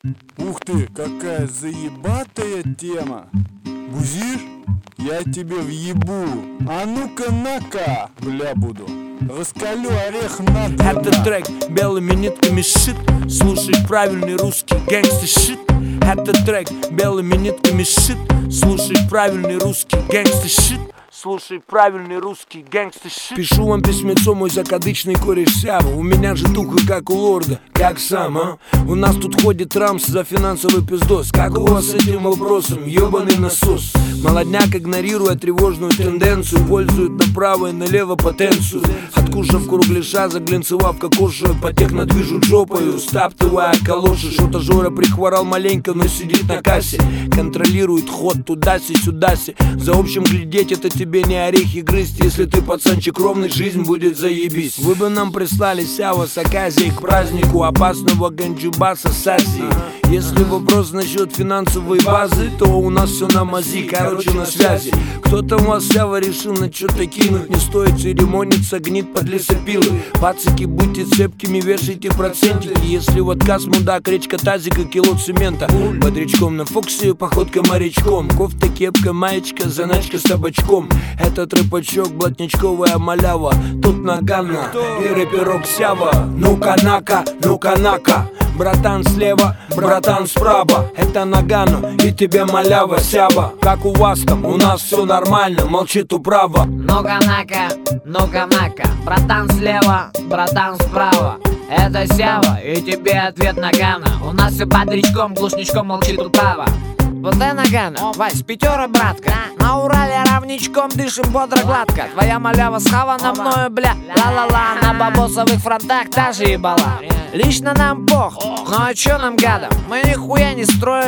Ух ты, какая заебатая тема. Бузишь? Я тебе въебу. А ну-ка на-ка, бля буду. Раскалю орех надо. Это трек белыми нитками шит. Слушай правильный русский гэнгстер шит. Это трек белыми нитками шит. Слушай правильный русский гэнгстер шит. Слушай правильный русский гэнгстер шит. Пишу вам письмецо, мой закадычный кореш Сява. У меня же туха, как у лорда. Как сам, а? У нас тут ходит Рамс за финансовый пиздос. Как у вас с этим вопросом, ёбаный насос? Молодняк, игнорируя тревожную тенденцию, пользует направо и налево потенцию. Откушав кругляша, заглянцевав кокошую, потех движут жопою, стаптывая калоши. Что-то Жора прихворал маленько, но сидит на кассе. Контролирует ход туда-си-сюда-си. За общим глядеть это тебе не орехи грызть. Если ты пацанчик ровный, жизнь будет заебись. Вы бы нам прислали Сява с оказией к празднику опасного ганджубаса с Азии. Если вопрос насчет финансовой базы, то у нас все на мази, короче на связи. Кто-то у вас Сява решил на что-то кинуть. Не стоит церемониться, гнит под лесопилы. Пацики, будьте цепкими, вешайте процентики. Если в отказ мудак, речка тазика, кило цемента. Бодрячком на Фоксе, походка морячком. Кофта, кепка, маечка, заначка с табачком. Этот рыбачок, блатничковая малява. Тут Нагана и рэперок Сява. Ну-ка нака, ну-ка нака. Братан слева, братан справа. Это Нагану и тебе малява Сява. Как у вас там, у нас все нормально, молчит управа. Ну-ка нака, ну-ка нака. Братан слева, братан справа. Это Сява и тебе ответ Нагана. У нас все бодрячком, глушничком молчит управа. Вот это Нагана, Вась, пятера, братка. На Урале равничком дышим бодро гладко. Твоя малява схавана мною, бля, ла-ла-ла. На бабосовых фронтах та же ебала. Лично нам пох, ну а чё нам гадам? Мы нихуя не строим.